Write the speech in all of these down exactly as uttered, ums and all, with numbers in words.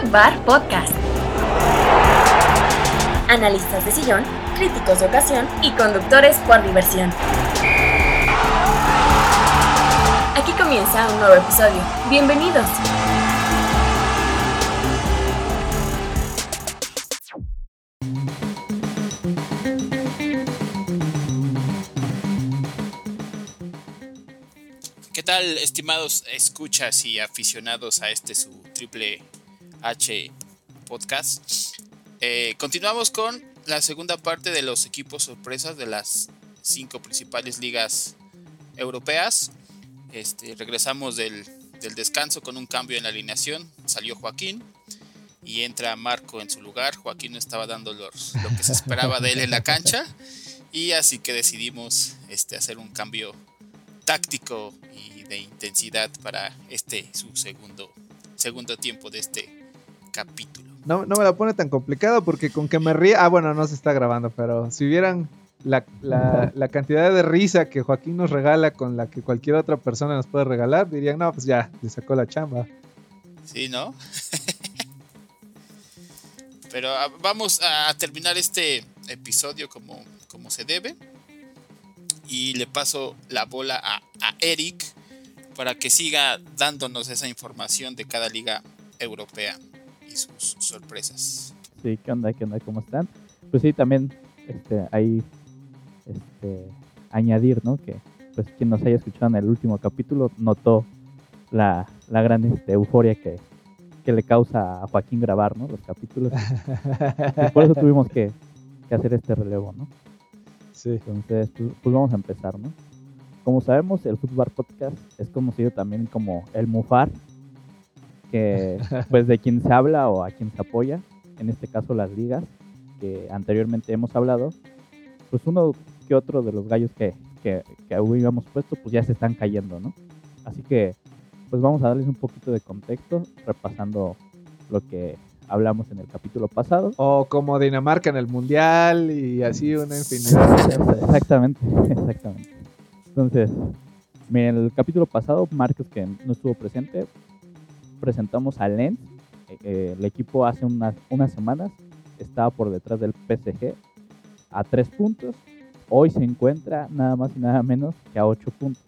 Fútbar Podcast. Analistas de sillón, críticos de ocasión y conductores por diversión. Aquí comienza un nuevo episodio. Bienvenidos. ¿Qué tal, estimados escuchas y aficionados a este su Triple H Podcast? Eh, continuamos con la segunda parte de los equipos sorpresas de las cinco principales ligas europeas. Este, regresamos del, del descanso con un cambio en la alineación. Salió Joaquín y entra Marco en su lugar. Joaquín no estaba dando los, lo que se esperaba de él en la cancha, y así que decidimos este, hacer un cambio táctico y de intensidad para este su segundo segundo tiempo de este capítulo. No, no me la pone tan complicado porque con que me ría, ah bueno, no se está grabando, pero si vieran la, la, la cantidad de risa que Joaquín nos regala con la que cualquier otra persona nos puede regalar, dirían, no, pues ya, le sacó la chamba. Sí, ¿no? Pero a, vamos a terminar este episodio como, como se debe. Y le paso la bola a, a Eric para que siga dándonos esa información de cada liga europea y sus sorpresas. Sí, ¿qué onda? ¿Qué onda? ¿Cómo están? Pues sí, también este, ahí este, añadir, ¿no? Que pues quien nos haya escuchado en el último capítulo notó la, la gran este, euforia que, que le causa a Joaquín grabar, ¿no? Los capítulos. Y por eso tuvimos que, que hacer este relevo, ¿no? Sí. Entonces, pues, pues vamos a empezar, ¿no? Como sabemos, el Fútbar Podcast es conocido también como el Mufar, que pues de quien se habla o a quien se apoya, en este caso las ligas que anteriormente hemos hablado, pues uno que otro de los gallos que, que, que habíamos puesto, pues ya se están cayendo, ¿no? Así que, pues vamos a darles un poquito de contexto, repasando lo que hablamos en el capítulo pasado. O como Dinamarca en el Mundial y así una infinidad. Exactamente, exactamente. Entonces, miren, el capítulo pasado, Marcos, que no estuvo presente, presentamos a Lens. Eh, el equipo hace unas, unas semanas estaba por detrás del P S G a tres puntos. Hoy se encuentra nada más y nada menos que a ocho puntos.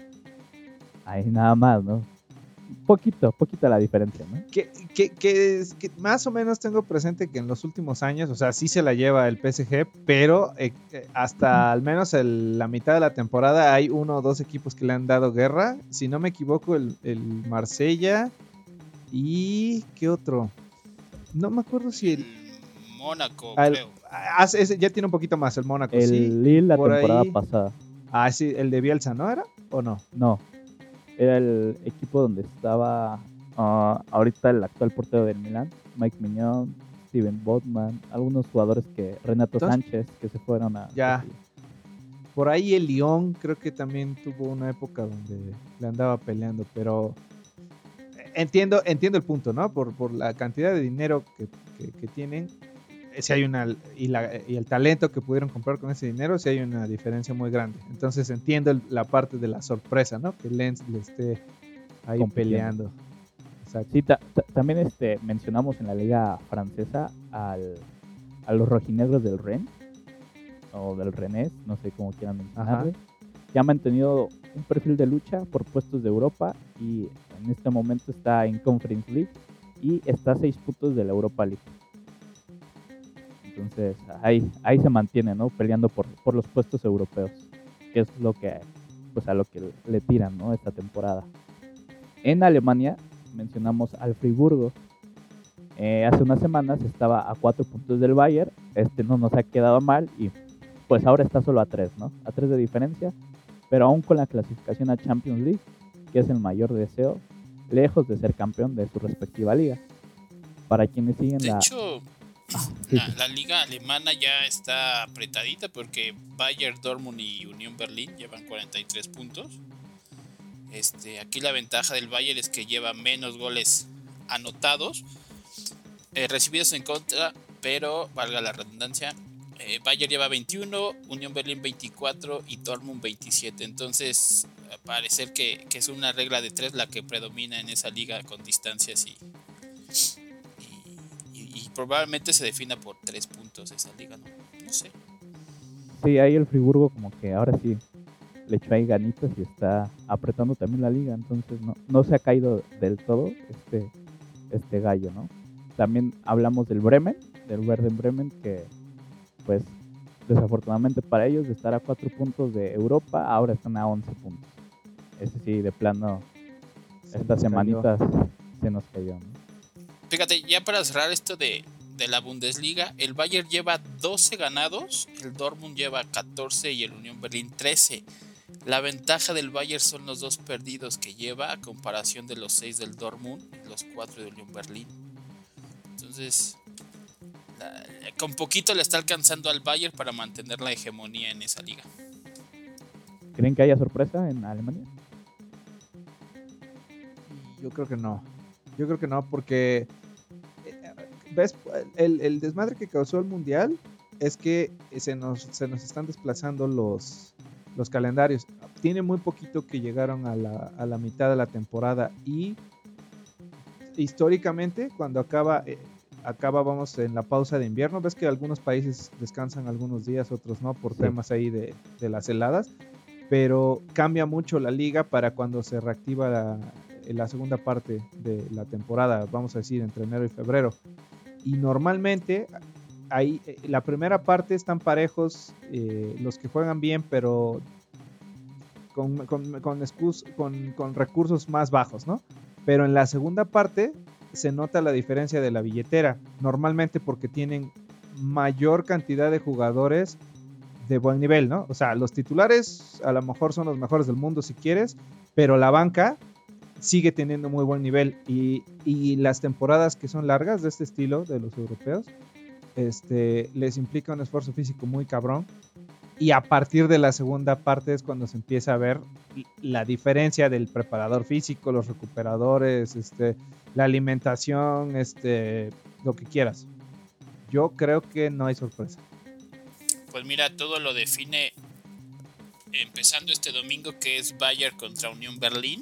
Ahí nada más, ¿no? Poquito, poquito la diferencia, ¿no? Que, que, que, que más o menos tengo presente que en los últimos años, o sea, sí se la lleva el P S G, pero eh, hasta al menos el, la mitad de la temporada hay uno o dos equipos que le han dado guerra. Si no me equivoco, el, el Marsella y... ¿qué otro? No me acuerdo si el... Mónaco, el, creo. Ah, ese ya tiene un poquito más, el Mónaco, el sí. El Lille la temporada ahí... pasada. Ah, sí, el de Bielsa, ¿no era? ¿O no? No. Era el equipo donde estaba uh, ahorita el actual portero del Milán, Mike Mignon, Steven Botman, algunos jugadores que Renato Entonces, Sánchez que se fueron a... Ya. Por ahí el Lyon creo que también tuvo una época donde le andaba peleando, pero entiendo entiendo el punto, ¿no? Por, por la cantidad de dinero que, que, que tienen, si hay una y, la, y el talento que pudieron comprar con ese dinero, si hay una diferencia muy grande. Entonces entiendo el, la parte de la sorpresa, ¿no? Que Lens le esté ahí peleando. Exacto. Sí, ta, ta, también este, mencionamos en la liga francesa al, a los rojinegros del Rennes, o del Rennes, no sé cómo quieran mencionarle, que han mantenido un perfil de lucha por puestos de Europa y en este momento está en Conference League y está a seis puntos de la Europa League. Entonces ahí, ahí se mantiene, ¿no? Peleando por, por los puestos europeos, que es lo que, pues a lo que le tiran, ¿no? Esta temporada. En Alemania mencionamos al Friburgo. Eh, hace unas semanas estaba a cuatro puntos del Bayern. Este no nos ha quedado mal y pues ahora está solo a tres, ¿no? A tres de diferencia, pero aún con la clasificación a Champions League, que es el mayor deseo, lejos de ser campeón de su respectiva liga. Para quienes siguen de la... hecho, ah, sí, la, sí. la liga alemana ya está apretadita porque Bayern, Dortmund y Unión Berlín llevan cuarenta y tres puntos. Este, aquí la ventaja del Bayern es que lleva menos goles anotados, eh, recibidos en contra, pero valga la redundancia, eh, Bayern lleva veintiuno, Unión Berlín veinticuatro y Dortmund veintisiete. Entonces parece que, que es una regla de tres la que predomina en esa liga con distancias y, probablemente se defina por tres puntos esa liga, ¿no? No sé. Sí, ahí el Friburgo como que ahora sí le echó ahí ganitas y está apretando también la liga, entonces no, no se ha caído del todo este, este gallo, ¿no? También hablamos del Bremen, del Werder Bremen, que pues desafortunadamente para ellos de estar a cuatro puntos de Europa, ahora están a once puntos. Ese sí, de plano, Se estas nos semanitas se nos cayó, ¿no? Fíjate, ya para cerrar esto de, de la Bundesliga, el Bayern lleva doce ganados, el Dortmund lleva catorce y el Unión Berlín trece. La ventaja del Bayern son los dos perdidos que lleva a comparación de los seis del Dortmund y los cuatro del Unión Berlín. Entonces, la, con poquito le está alcanzando al Bayern para mantener la hegemonía en esa liga. ¿Creen que haya sorpresa en Alemania? Yo creo que no. Yo creo que no, porque ves el, el desmadre que causó el mundial es que se nos, se nos están desplazando los, los calendarios. Tiene muy poquito que llegaron a la, a la mitad de la temporada y históricamente cuando acaba eh, acaba vamos en la pausa de invierno, ves que algunos países descansan algunos días, otros no, por sí. temas ahí de, de las heladas, pero cambia mucho la liga para cuando se reactiva la, la segunda parte de la temporada, vamos a decir entre enero y febrero, y normalmente ahí la primera parte están parejos eh, los que juegan bien, pero con, con, con, excus, con, con recursos más bajos, ¿no? Pero en la segunda parte se nota la diferencia de la billetera, normalmente porque tienen mayor cantidad de jugadores de buen nivel, ¿no? O sea, los titulares a lo mejor son los mejores del mundo si quieres, pero la banca sigue teniendo muy buen nivel y, y las temporadas que son largas de este estilo de los europeos este, les implica un esfuerzo físico muy cabrón y a partir de la segunda parte es cuando se empieza a ver la diferencia del preparador físico, los recuperadores, este, la alimentación, este, lo que quieras. Yo creo que no hay sorpresa. Pues mira, todo lo define empezando este domingo que es Bayern contra Unión Berlín.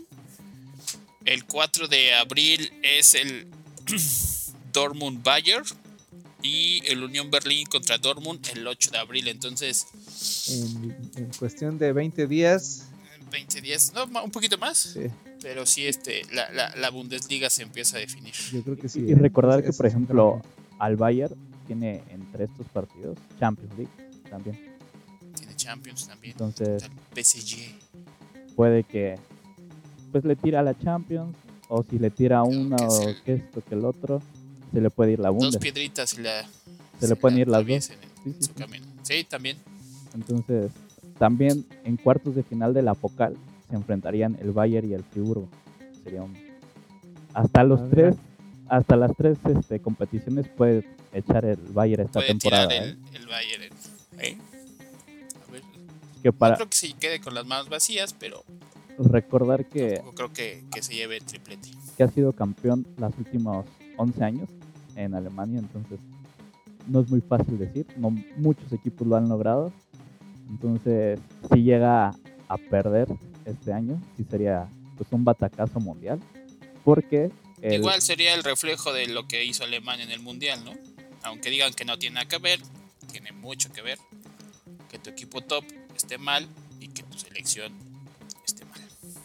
El cuatro de abril es el Dortmund Bayern y el Unión Berlín contra Dortmund el ocho de abril. Entonces, en, en cuestión de veinte días, veinte días, no, un poquito más. Sí. Pero sí, este, la, la, la Bundesliga se empieza a definir. Yo creo que sí. Y, y recordar es, que, por ejemplo, al Bayern tiene entre estos partidos Champions League también. Tiene Champions también. Entonces, el P S G. Puede que pues le tira a la Champions, o si le tira una o el, que esto que el otro, se le puede ir la Bundes. Dos piedritas y la, se, se le pueden ir las dos. En, en sí, sí, su camino. Sí, también. Entonces, también en cuartos de final de la Pokal se enfrentarían el Bayern y el Friburgo. Sería un hasta los ah, tres, mira. hasta las tres este, competiciones puede echar el Bayern esta puede temporada. Tirar el, ¿eh? el Bayern. ¿Eh? A ver. Que para... No creo que se quede con las manos vacías, pero recordar que creo que, que se lleve el triplete. Que ha sido campeón los últimos once años en Alemania, entonces no es muy fácil decir, no muchos equipos lo han logrado. Entonces, si llega a perder este año, sí sería pues un batacazo mundial, porque el... igual sería el reflejo de lo que hizo Alemania en el mundial, ¿no? Aunque digan que no tiene nada que ver, tiene mucho que ver que tu equipo top esté mal y que tu selección esté mal.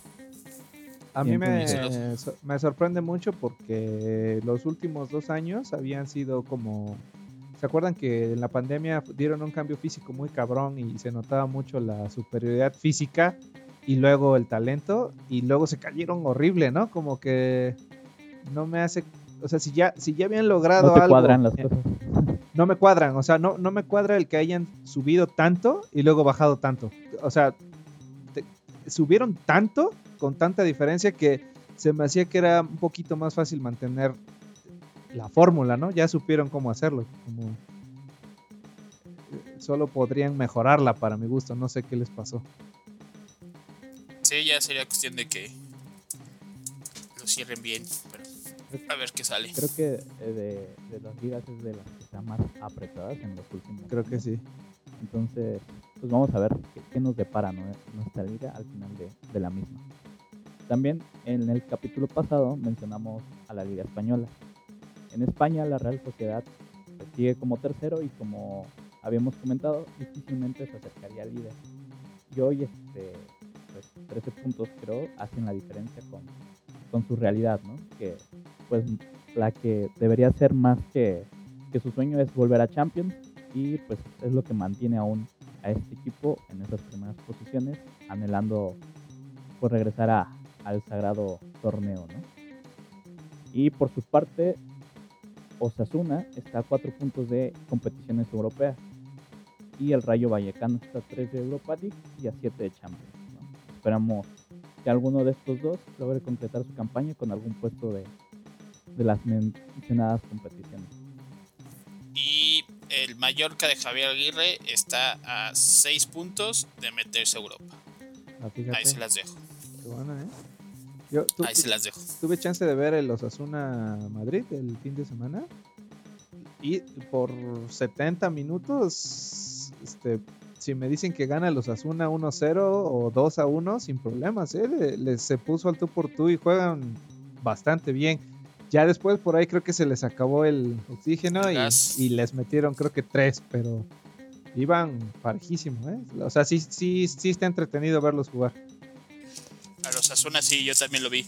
A mí me, me sorprende mucho porque los últimos dos años habían sido como... ¿Se acuerdan que en la pandemia dieron un cambio físico muy cabrón y se notaba mucho la superioridad física y luego el talento? Y luego se cayeron horrible, ¿no? Como que no me hace... O sea, si ya, si ya habían logrado no te algo... cuadran las cosas. No me cuadran, o sea, no, no me cuadra el que hayan subido tanto y luego bajado tanto. O sea, te, subieron tanto, con tanta diferencia, que se me hacía que era un poquito más fácil mantener la fórmula, ¿no? Ya supieron cómo hacerlo. Como solo podrían mejorarla para mi gusto, no sé qué les pasó. Sí, ya sería cuestión de que lo cierren bien, pero a ver qué sale. Creo que de, de las ligas es de las que están más apretadas en los últimos Creo que sí. Entonces, pues vamos a ver qué, qué nos depara, ¿no? nuestra liga al final de, de la misma. También en el capítulo pasado mencionamos a la Liga Española. En España la Real Sociedad pues, sigue como tercero y como habíamos comentado, difícilmente se acercaría al líder. Y hoy este, pues, trece puntos creo hacen la diferencia con, con su realidad, ¿no? Que pues la que debería ser más que, que su sueño es volver a Champions y pues es lo que mantiene aún a este equipo en esas primeras posiciones, anhelando pues regresar a, al sagrado torneo, ¿no? Y por su parte, Osasuna está a cuatro puntos de competiciones europeas y el Rayo Vallecano está a tres de Europa League y a siete de Champions, ¿no? Esperamos que alguno de estos dos logre concretar su campaña con algún puesto de, de las mencionadas competiciones. Y el Mallorca de Javier Aguirre está a seis puntos de meterse a Europa. Ah, fíjate. Ahí se las dejo. Qué bueno, ¿eh? Yo tu, Ahí se las dejo. Tuve chance de ver el Osasuna Madrid el fin de semana y por setenta minutos, este, si me dicen que gana el Osasuna uno cero o dos a uno, sin problemas, ¿eh? Le, le, se puso al tú por tú y juegan bastante bien. Ya después por ahí creo que se les acabó el oxígeno el y, y les metieron creo que tres, pero iban parejísimo, ¿eh? O sea, sí, sí, sí está entretenido verlos jugar. A los Osasuna sí, yo también lo vi.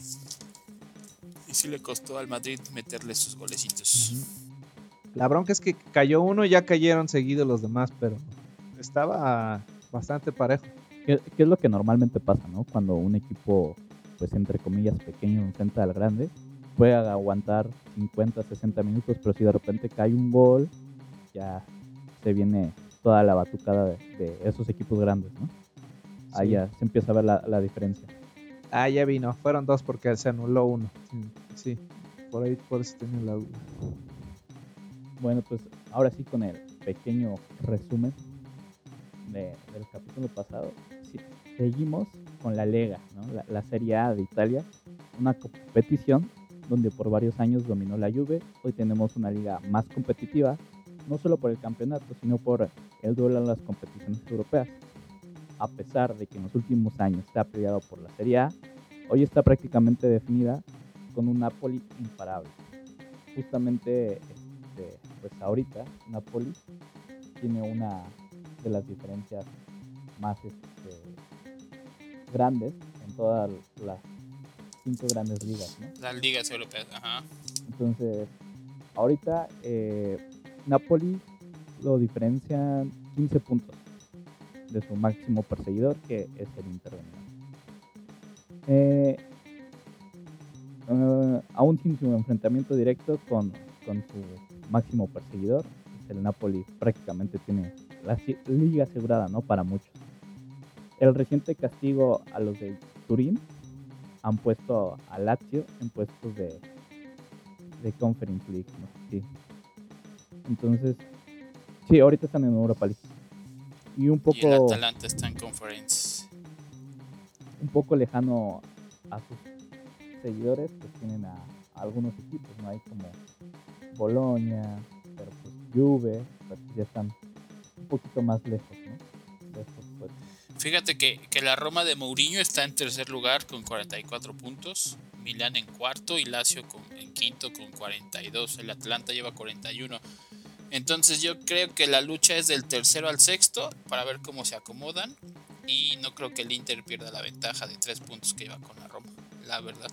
Y sí le costó al Madrid meterle sus golecitos. Uh-huh. La bronca es que cayó uno y ya cayeron seguidos los demás, pero estaba bastante parejo. ¿Qué, qué es lo que normalmente pasa, ¿no? Cuando un equipo, pues entre comillas, pequeño enfrenta al grande, puede aguantar cincuenta, sesenta minutos, pero si de repente cae un gol, ya se viene toda la batucada de, de esos equipos grandes, ¿no? Ahí sí. Ya se empieza a ver la, la diferencia. Ah, ya vino. Fueron dos porque se anuló uno. Sí, sí. Por ahí, por eso tenía la duda. Bueno, pues ahora sí con el pequeño resumen de, del capítulo pasado, sí, seguimos con la Lega, ¿no? la, la Serie A de Italia, una competición donde por varios años dominó la Juve. Hoy tenemos una liga más competitiva, no solo por el campeonato, sino por el duelo en las competiciones europeas. A pesar de que en los últimos años se ha peleado por la Serie A, hoy está prácticamente definida con un Napoli imparable. Justamente, este, pues ahorita, Napoli tiene una de las diferencias más este, grandes en todas las cinco grandes ligas, ¿no? Las ligas europeas, ajá. Entonces, ahorita eh, Napoli lo diferencian quince puntos de su máximo perseguidor, que es el Inter de Milán. Eh, uh, aún sin su enfrentamiento directo con, con su máximo perseguidor, el Napoli prácticamente tiene la liga asegurada, ¿no? Para muchos. El reciente castigo a los de Turín han puesto a Lazio en puestos de, de Conference League, ¿no? Sí. Entonces, sí, ahorita están en Europa League. Y un poco. Y el Atalanta está en Conference. Un poco lejano a sus seguidores, pues tienen a, a algunos equipos, ¿no? Hay como Bolonia, pero pues Juve, pues ya están un poquito más lejos, ¿no? Lejos, pues. Fíjate que, que la Roma de Mourinho está en tercer lugar con cuarenta y cuatro puntos, Milán en cuarto y Lazio con, en quinto con cuarenta y dos. El Atlanta lleva cuarenta y uno. Entonces yo creo que la lucha es del tercero al sexto para ver cómo se acomodan. Y no creo que el Inter pierda la ventaja de tres puntos que lleva con la Roma, la verdad.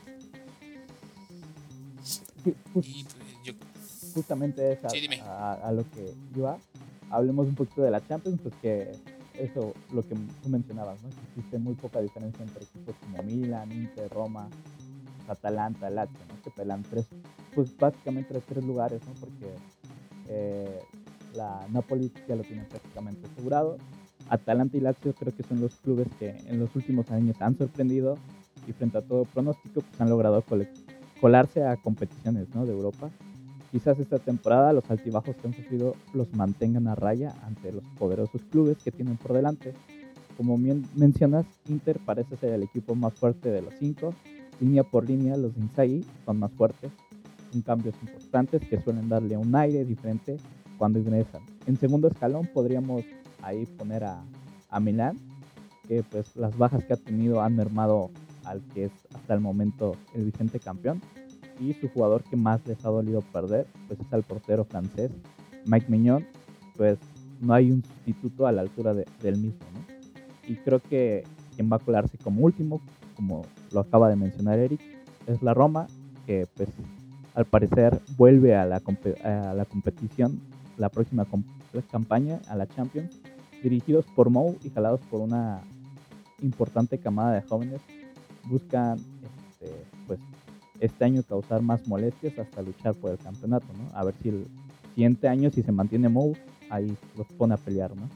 Sí, just, y, pues, yo, justamente es a, sí, a, a lo que iba. Hablemos un poquito de la Champions, pues que eso, lo que tú mencionabas, ¿no? Que existe muy poca diferencia entre equipos como Milan, Inter, Roma, Atalanta, Lazio, ¿no? Que pelean tres, pues básicamente los tres lugares, ¿no? Porque eh, la Napoli ya lo tiene prácticamente asegurado. Atalanta y Lazio creo que son los clubes que en los últimos años han sorprendido y frente a todo pronóstico pues han logrado col- colarse a competiciones, ¿no? De Europa. Quizás esta temporada los altibajos que han sufrido los mantengan a raya ante los poderosos clubes que tienen por delante. Como bien mencionas, Inter parece ser el equipo más fuerte de los cinco. Línea por línea, los de Inzaghi son más fuertes, con cambios importantes que suelen darle un aire diferente cuando ingresan. En segundo escalón podríamos ahí poner a, a Milán, que pues las bajas que ha tenido han mermado al que es hasta el momento el vigente campeón. y su jugador que más les ha dolido perder pues es al portero francés Mike Maignan. Pues no hay un sustituto a la altura de, del mismo, ¿no? Y creo que quien va a colarse como último, como lo acaba de mencionar Eric, es la Roma, que pues al parecer vuelve a la, a la competición, la próxima comp campaña, a la Champions, dirigidos por Mou y jalados por una importante camada de jóvenes. Buscan este, pues, este año causar más molestias hasta luchar por el campeonato, ¿no? A ver si el siguiente año, si se mantiene Mou, ahí los pone a pelear, ¿no?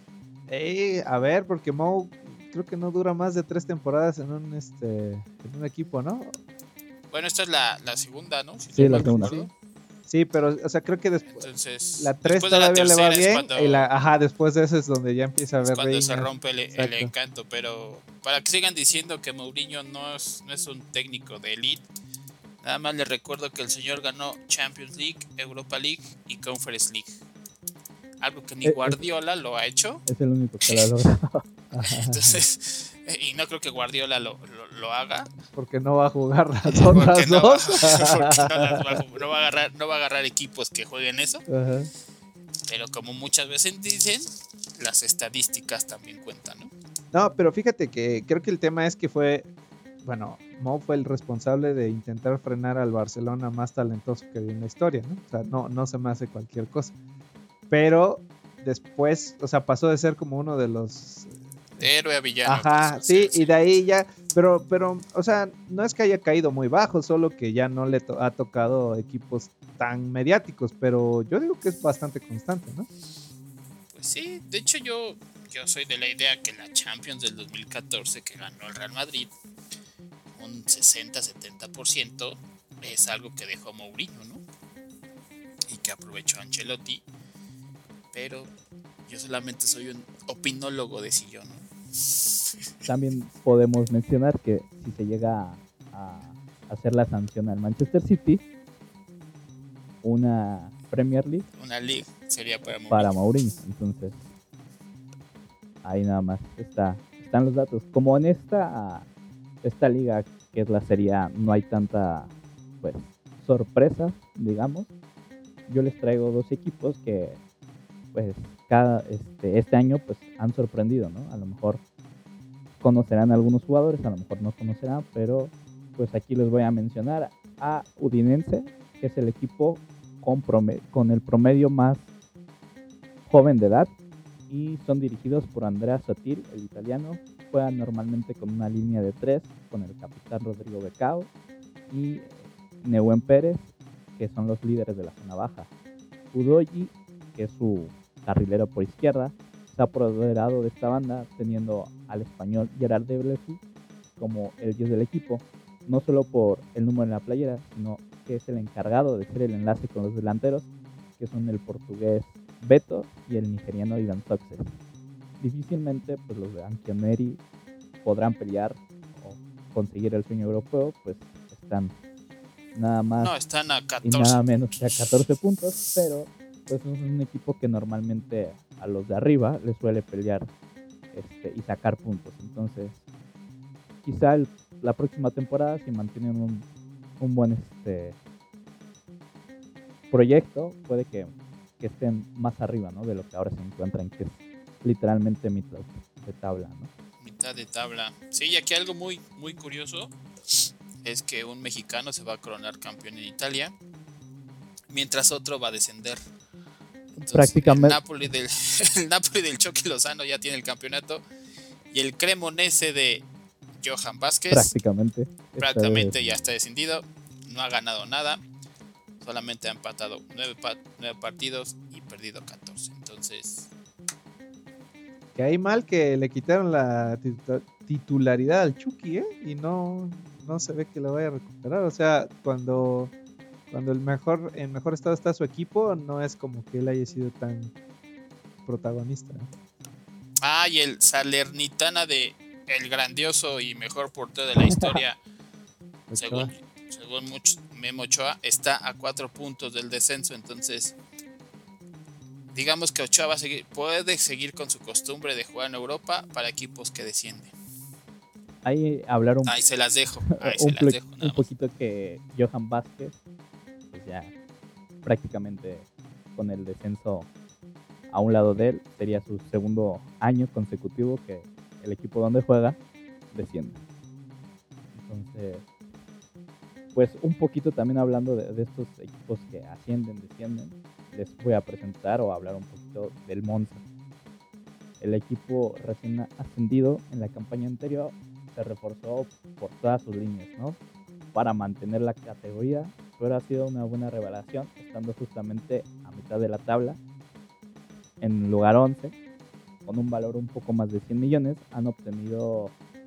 Ey, a ver, porque Mou creo que no dura más de tres temporadas en un este en un equipo, ¿no? Bueno, esta es la, la segunda, ¿no? Si sí, no la segunda. Sí. sí, pero, o sea, creo que después Entonces, la tres después de la todavía le va bien. cuando, y la, ajá, después de eso es donde ya empieza a haber cuando reinas. se rompe el, el encanto. Pero para que sigan diciendo que Mourinho no es, no es un técnico de elite, nada más les recuerdo que el señor ganó Champions League, Europa League y Conference League. Algo que ni Guardiola lo ha hecho. Es el único que lo ha logrado. Entonces, y no creo que Guardiola lo, lo, lo haga. Porque no va a jugar las otras no dos. Va, porque no, las va, no, va a agarrar, no va a agarrar equipos que jueguen eso. Ajá. Pero como muchas veces dicen, las estadísticas también cuentan, ¿no? No, pero fíjate que creo que el tema es que fue, bueno, Mou fue el responsable de intentar frenar al Barcelona más talentoso que había en la historia, ¿no? O sea, no, no se me hace cualquier cosa. Pero después, o sea, pasó de ser como uno de los... De héroe a villano. Ajá, sí, y de ahí ya, pero, pero, o sea, no es que haya caído muy bajo, solo que ya no le to- ha tocado equipos tan mediáticos, pero yo digo que es bastante constante, ¿no? Pues sí, de hecho yo, yo soy de la idea que la Champions del dos mil catorce que ganó el Real Madrid, un sesenta a setenta por ciento es algo que dejó Mourinho, ¿no? Y que aprovechó Ancelotti. Pero yo solamente soy un opinólogo de sillón, ¿no? También podemos mencionar que si se llega a, a hacer la sanción al Manchester City, una Premier League, una League sería para Mourinho. Para Mourinho. Entonces, ahí nada más está, están los datos. Como en esta, esta liga que es la Serie A, no hay tanta pues sorpresa, digamos. Yo les traigo dos equipos que pues cada este, este año pues han sorprendido, ¿no? A lo mejor conocerán a algunos jugadores, a lo mejor no conocerán, pero pues aquí les voy a mencionar a Udinese, que es el equipo con, promedio, con el promedio más joven de edad, y son dirigidos por Andrea Sottil, el italiano. Juegan normalmente con una línea de tres, con el capitán Rodrigo Becao y Nehuen Pérez, que son los líderes de la zona baja. Udogie, que es su carrilero por izquierda, se ha apoderado de esta banda, teniendo al español Gerard de Blefou como el diez del equipo, no solo por el número en la playera, sino que es el encargado de ser el enlace con los delanteros, que son el portugués Beto y el nigeriano Ivan Success. Difícilmente pues los de Ancioneri podrán pelear o conseguir el sueño europeo, pues están nada más no, están a catorce y nada menos que a catorce puntos, pero pues es un equipo que normalmente a los de arriba les suele pelear este, y sacar puntos. Entonces quizá el, la próxima temporada, si mantienen un, un buen este proyecto, puede que, que estén más arriba, ¿no? De lo que ahora se encuentran, que es literalmente mitad de tabla, ¿no? Mitad de tabla. Sí, y aquí algo muy, muy curioso es que un mexicano se va a coronar campeón en Italia, mientras otro va a descender. Entonces, prácticamente el Napoli del el Napoli del Chucky Lozano ya tiene el campeonato, y el Cremonese de Johan Vázquez prácticamente prácticamente ya está descendido, no ha ganado nada, solamente ha empatado nueve, pa- nueve partidos y perdido catorce. Entonces, Que hay mal que le quitaron la titu- titularidad al Chucky, ¿eh? Y no, no se ve que lo vaya a recuperar. O sea, cuando, cuando el mejor, en mejor estado está su equipo, no es como que él haya sido tan protagonista. ah, y el Salernitana de el grandioso y mejor portero de la historia, según, según mucho, Memo Ochoa, está a cuatro puntos del descenso. Entonces, digamos que Ochoa va a seguir, puede seguir con su costumbre de jugar en Europa para equipos que descienden. ahí hablar un, ahí se las dejo, ahí un, se las plo- dejo, nada un más. poquito que Johan Vázquez, pues ya prácticamente con el descenso a un lado de él, sería su segundo año consecutivo que el equipo donde juega desciende. Entonces, pues un poquito también hablando de, de estos equipos que ascienden, descienden, les voy a presentar o hablar un poquito del Monza. El equipo recién ascendido en la campaña anterior se reforzó por todas sus líneas, ¿no? Para mantener la categoría, pero ha sido una buena revelación, estando justamente a mitad de la tabla, en lugar once, con un valor un poco más de cien millones, han obtenido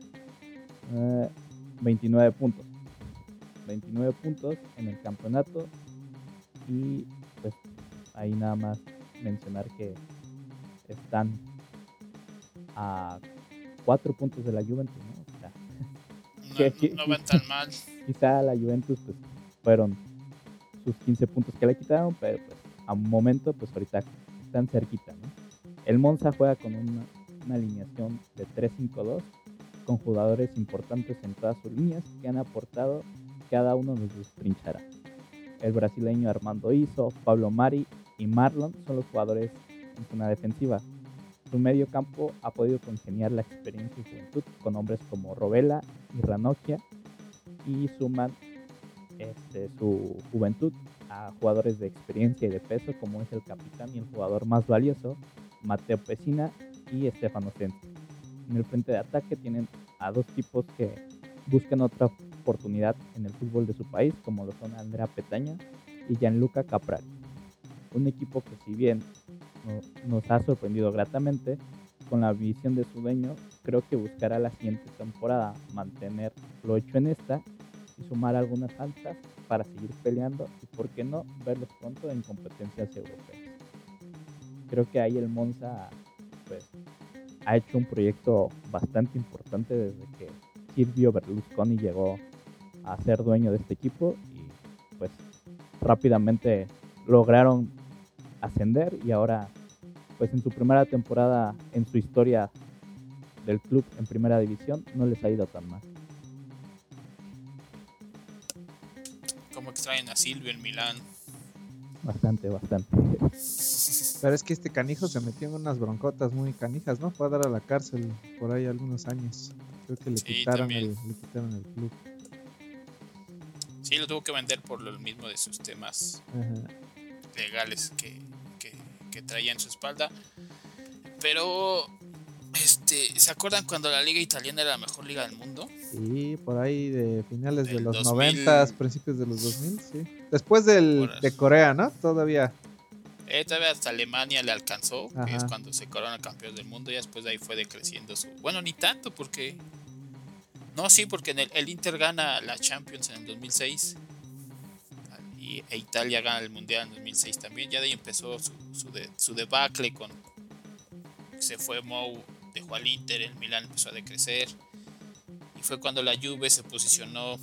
eh, veintinueve puntos. veintinueve puntos en el campeonato y pues ahí nada más mencionar que están a cuatro puntos de la Juventus, ¿no? O sea, No, que- no, no van tan mal. quizá la Juventus pues fueron sus quince puntos que le quitaron, pero pues a un momento pues ahorita están cerquita, ¿no? El Monza juega con una, una alineación de tres cinco dos con jugadores importantes en todas sus líneas que han aportado cada uno de sus trincheras. El brasileño Armando Izzo, Pablo Mari y Marlon son los jugadores en zona defensiva. Su medio campo ha podido congeniar la experiencia y juventud con hombres como Robela y Ranocchia y suman este, su juventud a jugadores de experiencia y de peso como es el capitán y el jugador más valioso, Matteo Pessina y Stefano Sensi. En el frente de ataque tienen a dos tipos que buscan otra oportunidad en el fútbol de su país, como lo son Andrea Petagna y Gianluca Caprari. Un equipo que si bien no, nos ha sorprendido gratamente, con la visión de su dueño, creo que buscará la siguiente temporada mantener lo hecho en esta y sumar algunas altas para seguir peleando y, por qué no, verlos pronto en competencias europeas. Creo que ahí el Monza pues, ha hecho un proyecto bastante importante desde que Silvio Berlusconi llegó a ser dueño de este equipo y pues rápidamente lograron ascender y ahora pues en su primera temporada en su historia del club en primera división no les ha ido tan mal. Como extraen a Silvio en Milán. Bastante, bastante. Pero es que este canijo se metió en unas broncotas muy canijas, ¿no? Fue a dar a la cárcel por ahí algunos años. Creo que le, Sí, quitaron, también. el, le quitaron el club. Sí, lo tuvo que vender por lo mismo de sus temas Ajá. legales que, que, que traía en su espalda. Pero, este, ¿se acuerdan cuando la liga italiana era la mejor liga del mundo? Sí, por ahí de finales Del de los dos mil. noventas, principios de los dos mil, sí. Después del, Por- de Corea, ¿no? Todavía. Eh, todavía hasta Alemania le alcanzó, que Ajá. es cuando se corona campeón del mundo. Y después de ahí fue decreciendo su... Bueno, ni tanto, porque... No, sí, porque en el, el Inter gana la Champions en el dos mil seis. Y e Italia gana el Mundial en dos mil seis también. Ya de ahí empezó su, su, de, su debacle con... Se fue Mou, dejó al Inter, el Milan empezó a decrecer. Y fue cuando la Juve se posicionó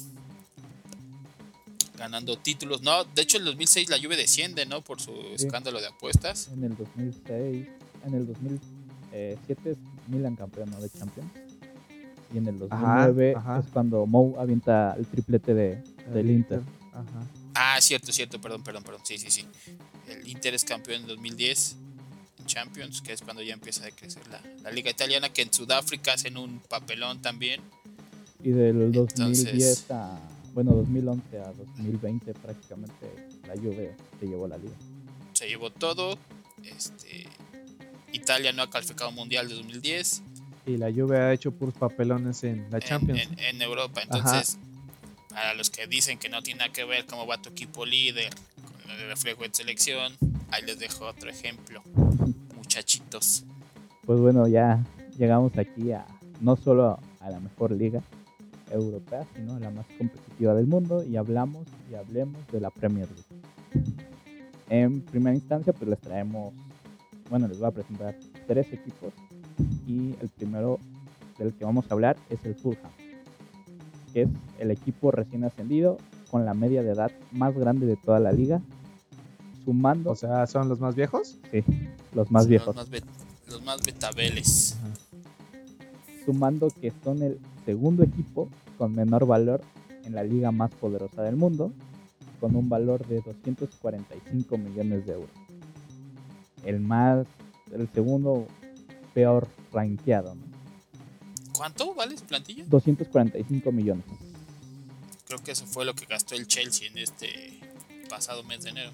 ganando títulos. No, de hecho en el dos mil seis la Juve desciende, ¿no? Por su Sí. escándalo de apuestas. En el dos mil seis, en el dos mil siete es Milan campeón, ¿no? De Champions. Y en el dos mil nueve Ajá, ajá. es cuando Mou avienta el triplete de, del Inter. Ajá. Ah, cierto, cierto, perdón, perdón, perdón. Sí, sí, sí. El Inter es campeón en dos mil diez en Champions, que es cuando ya empieza a crecer la, la liga italiana, que en Sudáfrica hacen un papelón también. Y del dos mil diez Entonces- a, bueno, dos mil once a dos mil veinte prácticamente la Juve se llevó la liga. Se llevó todo. Este, Italia no ha calificado un mundial de dos mil diez Y la Juve ha hecho puros papelones en la en, Champions. en, en Europa. Entonces, para los que dicen que no tiene nada que ver cómo va tu equipo líder con el reflejo en selección, ahí les dejo otro ejemplo, muchachitos. Pues bueno, ya llegamos aquí a no solo a la mejor liga europea, sino a la más competitiva del mundo y hablamos y hablemos de la Premier League. En primera instancia, pues les traemos, bueno, les voy a presentar tres equipos y el primero del que vamos a hablar es el Fulham, que es el equipo recién ascendido con la media de edad más grande de toda la liga, sumando, O sea, ¿son los más viejos? sí, los más Son viejos. Los más, bet- los más betabeles. sumando que son el segundo equipo con menor valor en la liga más poderosa del mundo, con un valor de doscientos cuarenta y cinco millones de euros. El más, el segundo peor rankeado, ¿no? ¿Cuánto vale su plantilla? doscientos cuarenta y cinco millones. Creo que eso fue lo que gastó el Chelsea en este pasado mes de enero.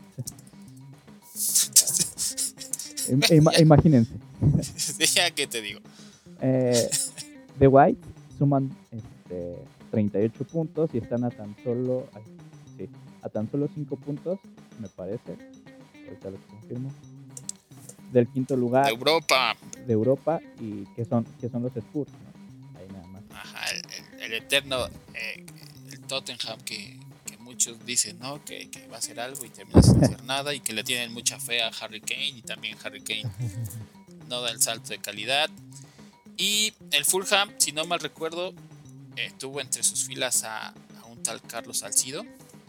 Im- imagínense. Ya que te digo. Eh, The White suman este, treinta y ocho puntos y están a tan solo ay, sí, a tan solo cinco puntos, me parece. Ahorita les confirmo. Del quinto lugar De Europa. de Europa y que son que son los Spurs, ¿no? Ahí nada más. Ajá, el, el, el eterno eh, el Tottenham que, que muchos dicen, ¿no? Que, que va a hacer algo y termina sin hacer nada y que le tienen mucha fe a Harry Kane y también Harry Kane no da el salto de calidad. Y el Fulham, si no mal recuerdo, eh, tuvo entre sus filas a, a un tal Carlos Salcido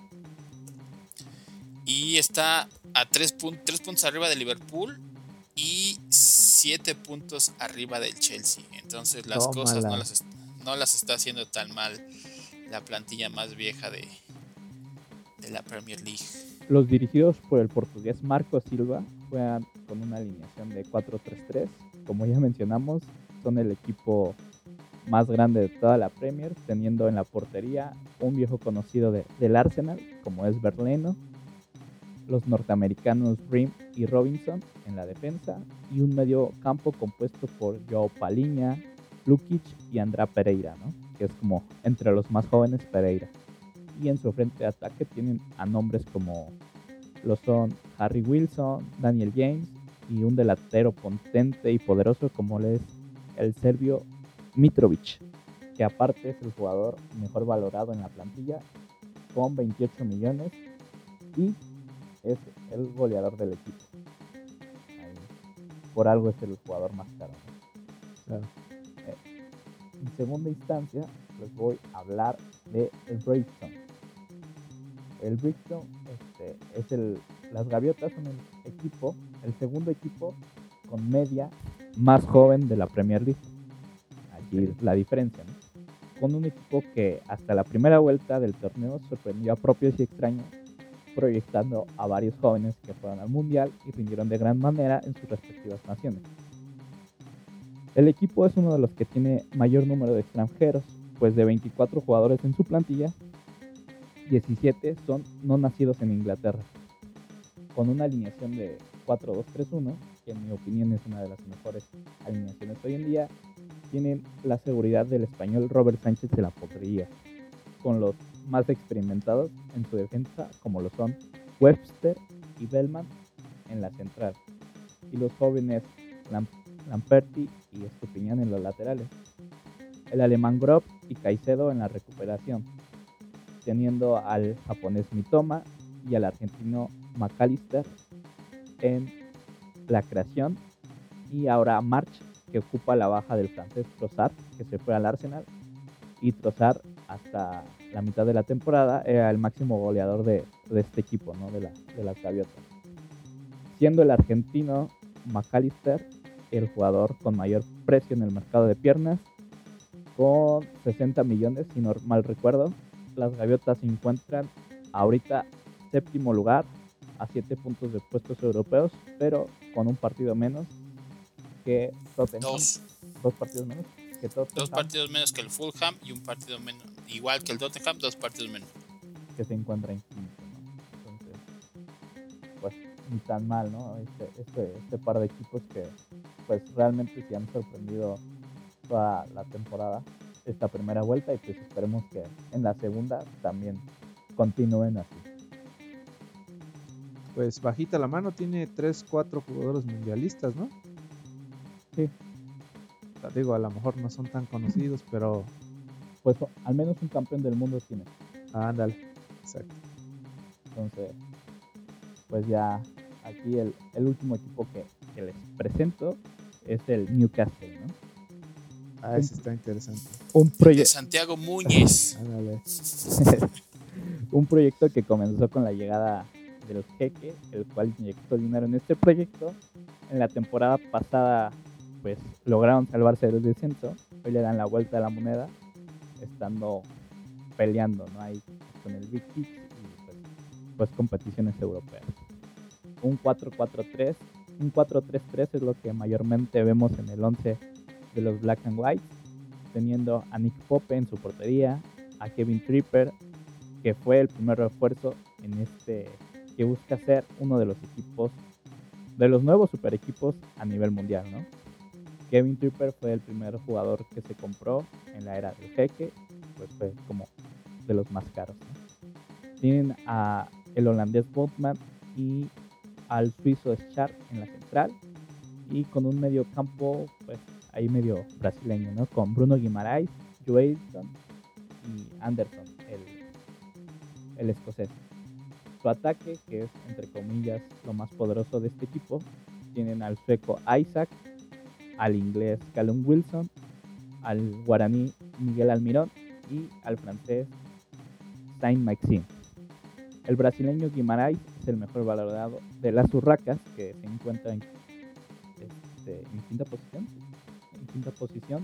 y está a tres puntos arriba de Liverpool y siete puntos arriba del Chelsea. Entonces las Tómala. cosas no las, no las está haciendo tan mal la plantilla más vieja de, de la Premier League. Los dirigidos por el portugués Marco Silva juegan con una alineación de cuatro tres tres. Como ya mencionamos, son el equipo más grande de toda la Premier, teniendo en la portería un viejo conocido de, del Arsenal, como es Berleno, los norteamericanos Brim y Robinson en la defensa, y un medio campo compuesto por Joao Palhinha, Lukic y Andrá Pereira, ¿no? Que es como entre los más jóvenes Pereira. Y en su frente de ataque tienen a nombres como lo son Harry Wilson, Daniel James y un delantero potente y poderoso como es el serbio Mitrovic, que aparte es el jugador mejor valorado en la plantilla con veintiocho millones y es el goleador del equipo. Ahí, por algo es el jugador más caro, ¿no? Claro. Eh, en segunda instancia les voy a hablar de el Brighton. El Brighton este, es el, las Gaviotas son el equipo, el segundo equipo con media más joven de la Premier League. Aquí la diferencia, ¿no? Con un equipo que hasta la primera vuelta del torneo sorprendió a propios y extraños, proyectando a varios jóvenes que fueron al Mundial y rindieron de gran manera en sus respectivas naciones. El equipo es uno de los que tiene mayor número de extranjeros, pues de veinticuatro jugadores en su plantilla, diecisiete son no nacidos en Inglaterra, con una alineación de cuatro dos tres uno, que en mi opinión es una de las mejores alineaciones hoy en día. Tienen la seguridad del español Robert Sánchez de la portería, con los más experimentados en su defensa, como lo son Webster y Bellman en la central, y los jóvenes Lam- Lamperti y Estupiñán en los laterales, el alemán Grob y Caicedo en la recuperación, teniendo al japonés Mitoma y al argentino McAllister en la creación, y ahora March, que ocupa la baja del francés Trossard, que se fue al Arsenal, y Trossard hasta la mitad de la temporada era el máximo goleador de, de este equipo, ¿no? de, la, de las Gaviotas, siendo el argentino McAllister el jugador con mayor precio en el mercado de piernas, con sesenta millones, si no mal recuerdo. Las Gaviotas se encuentran ahorita séptimo lugar, a siete puntos de puestos europeos, pero con un partido menos que Tottenham. Dos. Dos partidos menos que Tottenham. Dos partidos menos que el Fulham y un partido menos. Igual que el Tottenham, dos partidos menos. Que se encuentra en quinto, ¿no? Entonces, pues ni tan mal, ¿no? Este, este, este par de equipos que pues realmente se han sorprendido toda la temporada, esta primera vuelta, y pues esperemos que en la segunda también continúen así. Pues bajita la mano, tiene tres, cuatro jugadores mundialistas, ¿no? Sí. O sea, digo, a lo mejor no son tan conocidos, pero Pues al menos un campeón del mundo tiene. ah, ándale, exacto. Entonces, pues ya aquí el, el último equipo que, que les presento es el Newcastle, ¿no? Ah, ese está interesante. Un De proyecto Santiago Muñez. Ándale. un proyecto que comenzó con la llegada del Jeque, el cual inyectó dinero en este proyecto. En la temporada pasada pues lograron salvarse del descenso. Hoy le dan la vuelta a la moneda, estando peleando, ¿no? Ahí con el Big Six y pues, pues competiciones europeas. Un cuatro cuatro tres, un cuatro tres tres es lo que mayormente vemos en el once de los Black and White, teniendo a Nick Pope en su portería, a Kevin Tripper, que fue el primer refuerzo en este, que busca ser uno de los equipos, de los nuevos super equipos a nivel mundial, ¿no? Kevin Tripper fue el primer jugador que se compró en la era del jeque, pues fue como de los más caros, ¿no? Tienen a el holandés Botman y al suizo Schär en la central, y con un medio campo, pues ahí medio brasileño, ¿no? Con Bruno Guimaraes, Joelson y Anderson, el, el escocés. Su ataque, que es entre comillas lo más poderoso de este equipo, tienen al sueco Isaac, al inglés Callum Wilson, al guaraní Miguel Almirón y al francés Saint-Maxime. El brasileño Guimaraes es el mejor valorado de las urracas, que se encuentra en, este, en quinta posición, en quinta posición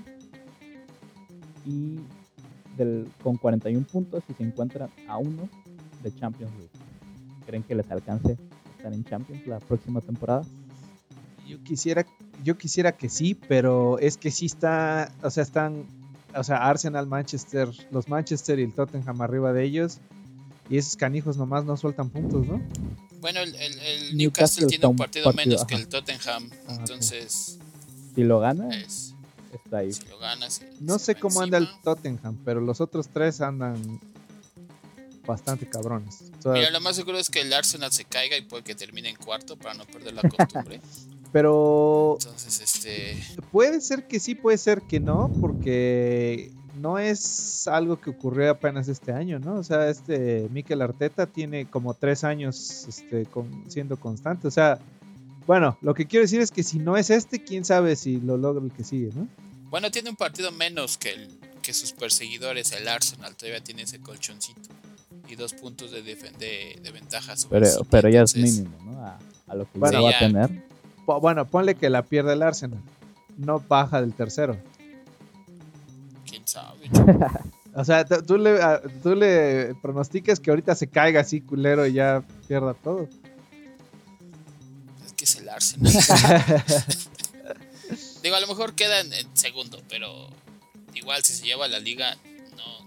y del, con cuarenta y un puntos, y se encuentran a uno de Champions League. ¿Creen que les alcance estar en Champions la próxima temporada? Yo quisiera, yo quisiera que sí, pero es que sí está, o sea, están, o sea, Arsenal, Manchester, los Manchester y el Tottenham arriba de ellos, y esos canijos nomás no sueltan puntos, ¿no? Bueno, el, el, el Newcastle, Newcastle tiene un partido, partido menos ajá. que el Tottenham, Ah, entonces si lo gana, es, está ahí. si lo gana, sí, No se sé va cómo encima. anda el Tottenham, pero los otros tres andan bastante cabrones. O sea, Mira, lo más seguro es que el Arsenal se caiga y puede que termine en cuarto para no perder la costumbre. pero Entonces, este, puede ser que sí, puede ser que no, porque no es algo que ocurrió apenas este año, ¿no? O sea, este Mikel Arteta tiene como tres años este, con, siendo constante. O sea, bueno, lo que quiero decir es que si no es este, quién sabe si lo logra el que sigue, ¿no? bueno, tiene un partido menos que, el, que sus perseguidores, el Arsenal, todavía tiene ese colchoncito. Y dos puntos de, defen- de, de ventaja sobre Pero, City, pero ya entonces, es mínimo, ¿no? A, a lo que Bueno, llegó ya. a tener. Po- bueno, ponle que la pierda el Arsenal. No baja del tercero. quién sabe. O sea, t- tú le, a- tú le pronosticas que ahorita se caiga así culero y ya pierda todo. Es que es el Arsenal. Digo, a lo mejor queda en, en segundo, pero igual si se lleva la liga, no,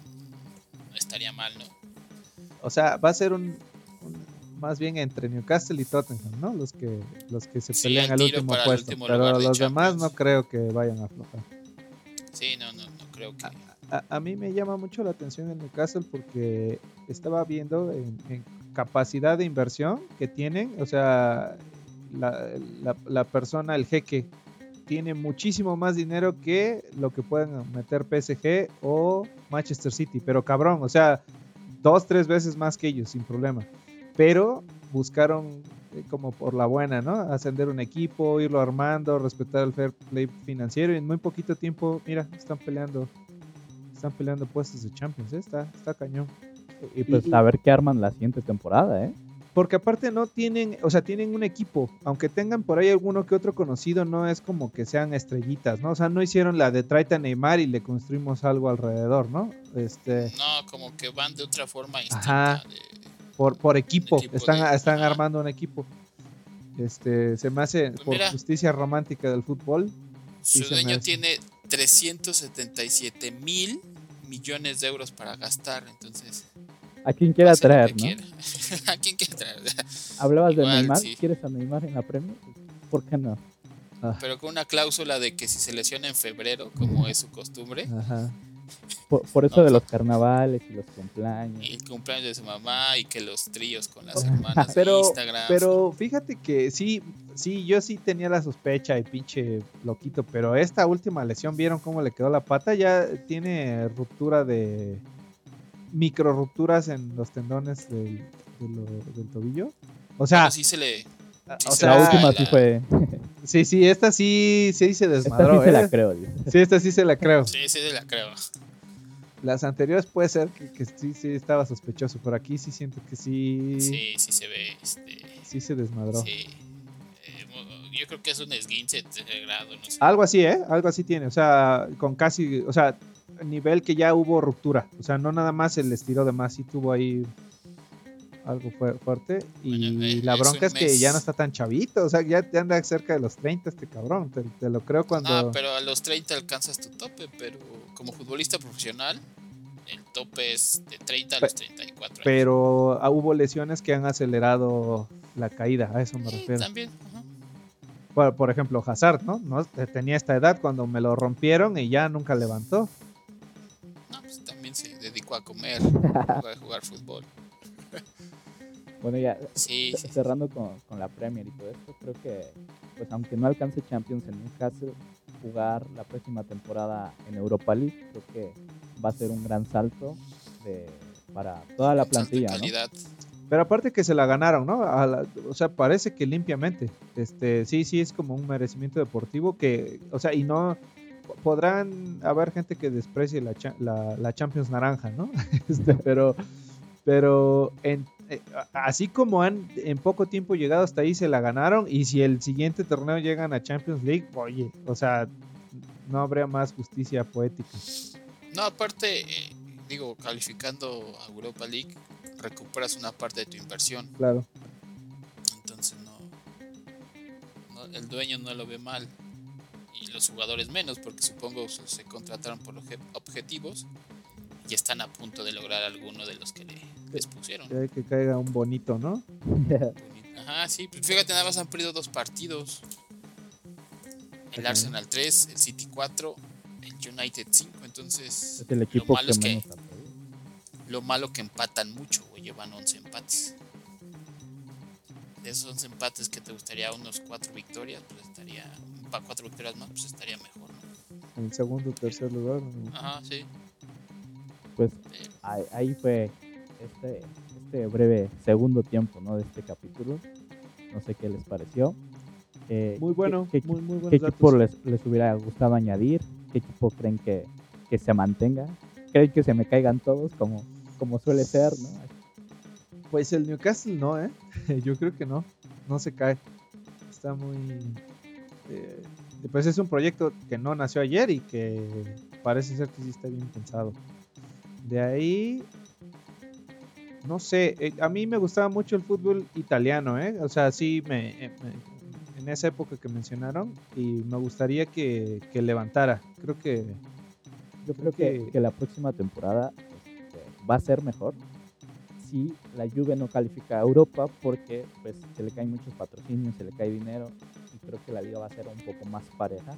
no estaría mal, ¿no? O sea, va a ser un, un- más bien entre Newcastle y Tottenham, ¿no? Los que los que se Sí, pelean el al tiro último para el puesto. último Pero lugar de los demás Champions. no creo que vayan a aflojar. Sí, no, no, no creo que. A, a mí me llama mucho la atención el Newcastle porque estaba viendo en, en capacidad de inversión que tienen. O sea, la, la, la persona, el jeque, tiene muchísimo más dinero que lo que pueden meter P S G o Manchester City. Pero cabrón, o sea, dos, tres veces más que ellos, sin problema. Pero buscaron eh, como por la buena, ¿no? Ascender un equipo, irlo armando, respetar el fair play financiero y en muy poquito tiempo, mira, están peleando, están peleando puestos de Champions, ¿eh? Está, está cañón. Y pues Y- a ver qué arman la siguiente temporada, ¿eh? Porque aparte no tienen, o sea, tienen un equipo, aunque tengan por ahí alguno que otro conocido, no es como que sean estrellitas, ¿no? O sea, no hicieron la de tráete a Neymar y le construimos algo alrededor, ¿no? Este, No, como que van de otra forma Ajá. distinta. De, por, por equipo, equipo están, de- están ajá. armando un equipo. Este, se me hace Pues por mira. justicia romántica del fútbol. Sí, su se me dueño hace. tiene trescientos setenta y siete mil millones de euros para gastar, entonces. A quien quiera hace lo traer, que ¿no? quiera. ¿A quién quiere traer? Hablabas de Igual, Neymar, sí. ¿quieres a Neymar en la Premier? ¿Por qué no? Ah, Pero con una cláusula de que si se lesiona en febrero, como es su costumbre, ajá. Por, por eso No, de no. los carnavales y los cumpleaños. y el cumpleaños de su mamá y que los tríos con las hermanas de Pero, Instagram. pero fíjate que sí, sí, yo sí tenía la sospecha y pinche loquito, pero esta última lesión, ¿vieron cómo le quedó la pata? Ya tiene ruptura de micro rupturas en los tendones del, de lo- del tobillo. O sea, Bueno, sí se le. sí o se sea, la le- última la- sí fue. sí, sí, esta sí, sí se Esta desmadró. sí se ¿eh? la creo. dice. Sí, esta sí se la creo. Sí, sí, se la creo. Las anteriores puede ser que, que sí, sí estaba sospechoso, pero aquí sí siento que sí, sí, Sí, sí se ve. Este, se desmadró. sí. Eh, mo- yo creo que es un esguince de tercer grado, no sé. Algo así, ¿eh? Algo así tiene. O sea, con casi, o sea, nivel que ya hubo ruptura. O sea, no nada más el estiró de más, sí tuvo ahí algo fu- fuerte. Y Bueno, eh, la es bronca un es que mes. ya no está tan chavito. O sea, ya te anda cerca de los treinta este cabrón. Te, te lo creo cuando... Ah, pero a los treinta alcanzas tu tope, pero como futbolista profesional, el tope es de treinta a los treinta y cuatro años. Pero ah, hubo lesiones que han acelerado la caída, a eso me Sí, refiero. también. Ajá. Por, por ejemplo, Hazard, ¿no? ¿no? Tenía esta edad cuando me lo rompieron y ya nunca levantó. No, pues también se dedicó a comer, a jugar fútbol. Bueno, ya Sí, c- sí, sí. cerrando con, con la Premier y todo esto, creo que, pues aunque no alcance Champions en Newcastle, jugar la próxima temporada en Europa League, creo que va a ser un gran salto de, para toda la Un salto de plantilla, ¿no? calidad. Pero aparte que se la ganaron, ¿no? A la- o sea, parece que limpiamente. Este, sí, sí, es como un merecimiento deportivo que, o sea, y no podrán haber gente que desprecie la, cha- la, la Champions naranja, ¿no? Este, pero, pero en, eh, a- así como han en poco tiempo llegado hasta ahí, se la ganaron. Y si el siguiente torneo llegan a Champions League, oye, o sea, no habría más justicia poética. No, aparte, eh, digo, calificando a Europa League, recuperas una parte de tu inversión. Claro. Entonces no, no, el dueño no lo ve mal. Y los jugadores menos, porque supongo se, se contrataron por obje- objetivos y están a punto de lograr alguno de los que le, les pusieron. Que, hay que caiga un bonito, ¿no? Ajá, sí, pues fíjate, nada más han perdido dos partidos. El Arsenal tres, el City cuatro, el United cinco. Entonces, Es el lo equipo malo que es que menos ha perdido. lo malo que empatan mucho, güey, llevan once empates. De esos once empates que te gustaría unos cuatro victorias, pues estaría, para cuatro victorias más, pues estaría mejor, ¿no? En el segundo o tercer lugar. ¿no? Ajá, sí. Pues Eh, ahí, ahí fue este, este breve segundo tiempo, ¿no? De este capítulo. No sé qué les pareció. Eh, Muy bueno, ¿qué, qué, muy, muy ¿qué buenos equipo datos. les, les hubiera gustado añadir? ¿Qué equipo creen que, que se mantenga? ¿Creen que se me caigan todos como, como suele ser, ¿no? Pues el Newcastle no, ¿eh? Yo creo que no. No se cae. Está muy... eh, pues es un proyecto que no nació ayer y que parece ser que sí está bien pensado. De ahí... No sé, eh, a mí me gustaba mucho el fútbol italiano, ¿eh? O sea, sí, me, eh, me- en esa época que mencionaron, y me gustaría que, que levantara. Creo que... Yo creo que, que la próxima temporada este, va a ser mejor si la Juve no califica a Europa, porque pues se le caen muchos patrocinios, se le cae dinero, y creo que la liga va a ser un poco más pareja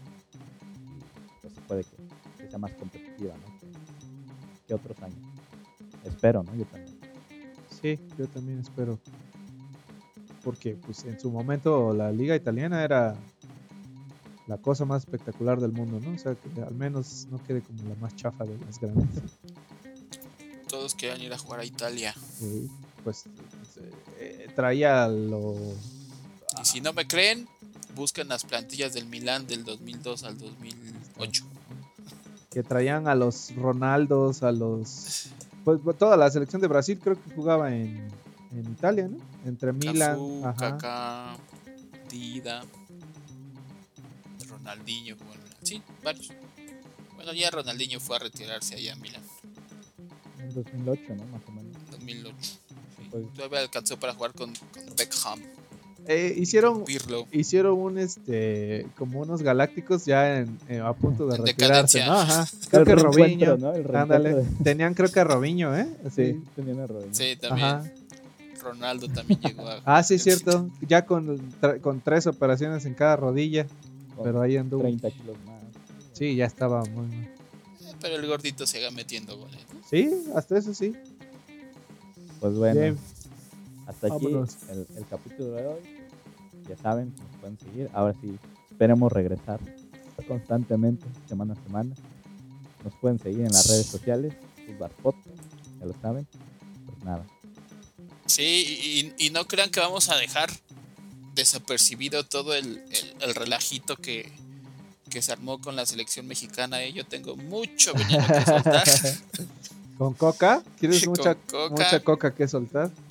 y pues puede que, que sea más competitiva, ¿no? que, que otros años. Espero, ¿no? Yo también. Sí, yo también espero. Porque pues en su momento la liga italiana era la cosa más espectacular del mundo, ¿no? O sea, que al menos no quede como la más chafa de las grandes. todos querían ir a jugar a Italia. Sí, pues eh, traía lo... Y si no me creen, buscan las plantillas del Milán del dos mil dos al dos mil ocho. que traían a los Ronaldos, a los... Pues toda la selección de Brasil creo que jugaba en, en Italia, ¿no? Entre Milan, Cafú, ajá. Kaká, Dida, Ronaldinho jugó en Milán. Sí, varios. Bueno, ya Ronaldinho fue a retirarse allá en Milán. En dos mil ocho, ¿no? Más o menos. dos mil ocho. Sí. Pues- Todavía alcanzó para jugar con, con Beckham, Eh, hicieron Pirlo. hicieron un este como unos galácticos ya en, eh, a punto de En retirarse, decadencia. ¿no? Ajá. Creo El que reencuentro, Robinho, ¿no? El reencuentro ándale, de- tenían creo que a Robinho, ¿eh? Sí, Sí. tenían a Robinho. Sí, también. Ajá. Ronaldo también llegó a. Ah, sí, es cierto. Ya con, tra- con tres operaciones en cada rodilla, Con pero ahí anduvo. treinta kilos más. Sí, ya estaba muy mal. Pero el gordito se va metiendo goles, ¿no? Sí, hasta eso sí. Pues bueno, Bien. hasta aquí Vámonos. el, el capítulo de hoy. Ya saben, nos pueden seguir. Ahora sí, esperemos regresar constantemente, semana a semana. Nos pueden seguir en las redes sociales, Fútbol Podcast, ya lo saben. Pues nada, Sí, y, y no crean que vamos a dejar desapercibido todo el, el, el relajito que, que se armó con la selección mexicana. ¿eh? Yo tengo mucho veneno que soltar. ¿Con coca? ¿Quieres Con mucha coca. mucha coca que soltar?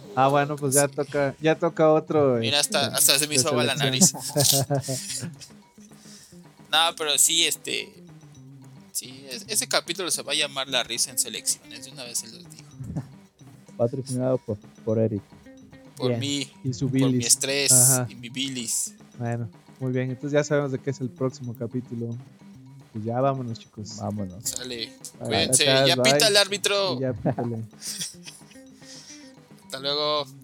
Ah, bueno, pues ya Sí. toca, ya toca otro. Mira, hasta, este, hasta se me de hizo agua la nariz. selección. No, pero sí, este. Sí, es- ese capítulo se va a llamar La risa en selecciones. De una vez se los digo. Patrocinado por, por Eric. Por Bien. mí, Y su por mi bilis. estrés Ajá. y mi bilis. Bueno, muy bien. Entonces ya sabemos de qué es el próximo capítulo. Pues ya vámonos, chicos. Vámonos. Sale. Bye. Cuídense. Gracias, Ya bye. pita el árbitro. Y ya, pítale. Hasta luego.